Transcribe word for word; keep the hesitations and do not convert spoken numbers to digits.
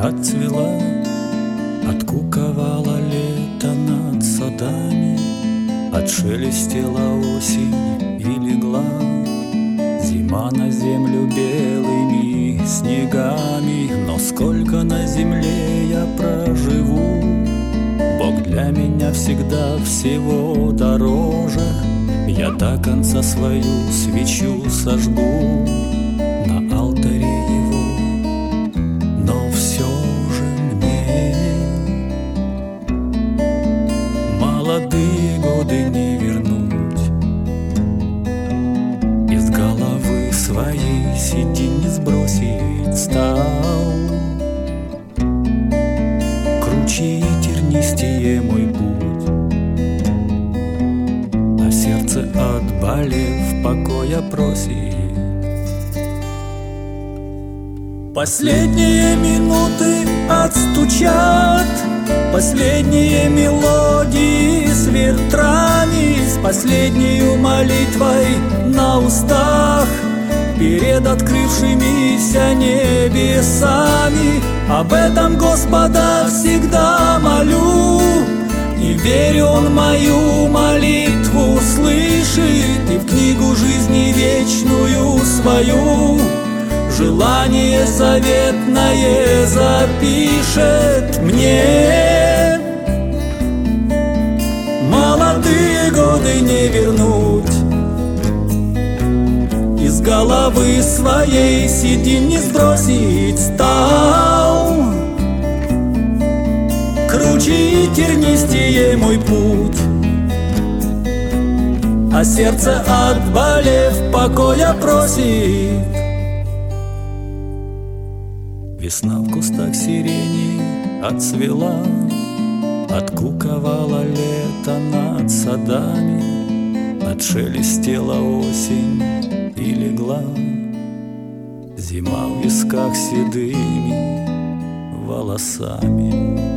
отцвела, откуковала лето над садами, отшелестела осень и легла зима на землю белыми снегами. Но сколько на земле я проживу, Бог для меня всегда всего дороже. Я до конца свою свечу сожгу на алтаре его, но все же мне молодые годы не вернуть. Из головы своей седин не сбросить стал. Круче и тернистее мой путь, а сердце, отболев, покоя просит. Последние минуты отстучат, последние мелодии с ветрами, с последнею молитвой на устах перед открывшимися небесами. Об этом Господа всегда молю, и верю, Он мою молитву слышит, и в книгу жизни вечную свою желание заветное запишет мне. Молодые годы не вернуть, из головы своей седин не сбросить стал. Круче и тернистее мой путь, а сердце, отболев, покоя просит. Весна в кустах сирени отцвела, откуковала лето над садами, отшелестела осень и легла зима в висках седыми волосами.